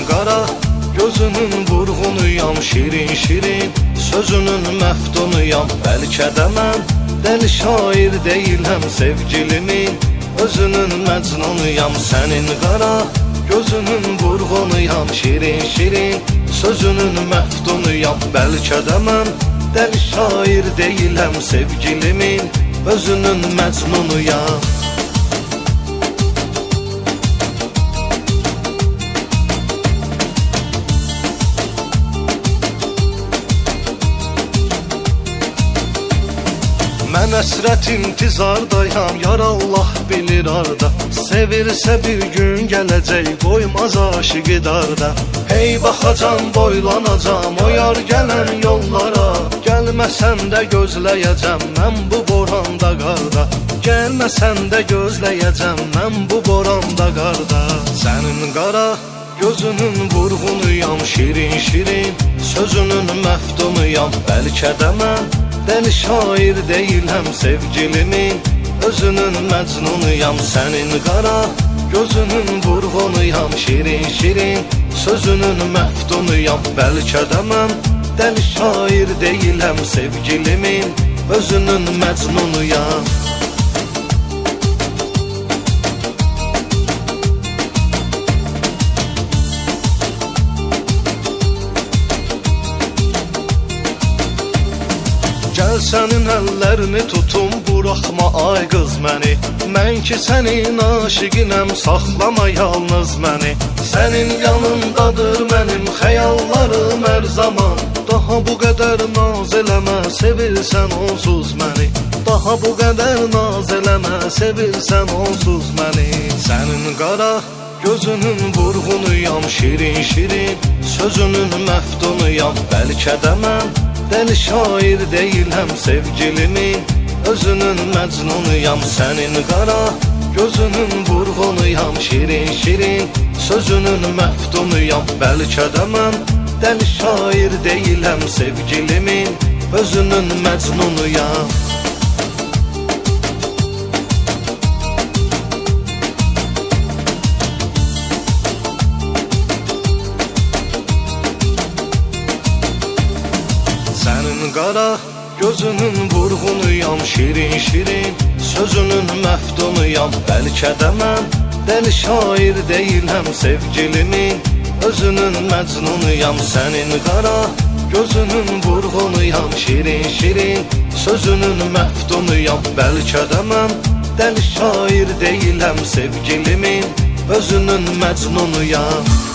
qara, gözünün vurğunuyam, şirin şirin sözünün məftunuyam. Bəlkə də mən dəli şair deyiləm sevgilimin, özünün məcnunuyam. Sənin qara, gözünün vurğunuyam, şirin şirin sözünün məftunuyam. Bəlkə də mən dəli şair deyiləm sevgilimin, özünün məcnunuyam. Mən əsrət intizardayam, yar Allah bilir arda. Sevirsə bir gün gələcək, qoymaz aşıqı darda. Hey baxacam, boylanacam o yar gələn yollara. Gəlməsən də gözləyəcəm mən bu boranda qarda. Gəlməsən də gözləyəcəm mən bu boranda qarda. Sənin qara, gözünün vurğunuyam, şirin şirin sözünün məftunuyam. Bəlkə də mən dəli şair deyiləm sevgilimin, özünün məcnunuyam. Sənin qara, gözünün vurğunuyam, şirin şirin sözünün məftunuyam. Bəlkə də mən dəli şair deyiləm sevgilimin, özünün məcnunuyam. Gəl sənin əllərini tutum, buraxma ay qız məni. Mən ki sənin aşiqinəm, saxlama yalnız məni. Sənin yanındadır mənim xəyallarım hər zaman. Daha bu qədər naz eləmə, sevirsən onsuz məni. Daha bu qədər naz eləmə, sevirsən onsuz məni. Sənin qara, gözünün vurğunuyam, şirin şirin sözünün məftunuyam. Bəlkə də mən dəli şair deyiləm sevgilimin, özünün məcnunuyam. Sənin qara, gözünün vurğunuyam, şirin şirin sözünün məftunuyam. Bəlkə də mən dəli şair deyiləm sevgilimin, özünün məcnunuyam. Sənin qara, gözünün vurğunuyam, şirin şirin sözünün məftunuyam. Bəlkə də mən dəli şair deyiləm sevgilimin, özünün məcnunuyam. Sənin qara, gözünün vurğunuyam, şirin şirin sözünün məftunuyam. Bəlkə də mən dəli şair deyiləm sevgilimin, özünün məcnunuyam.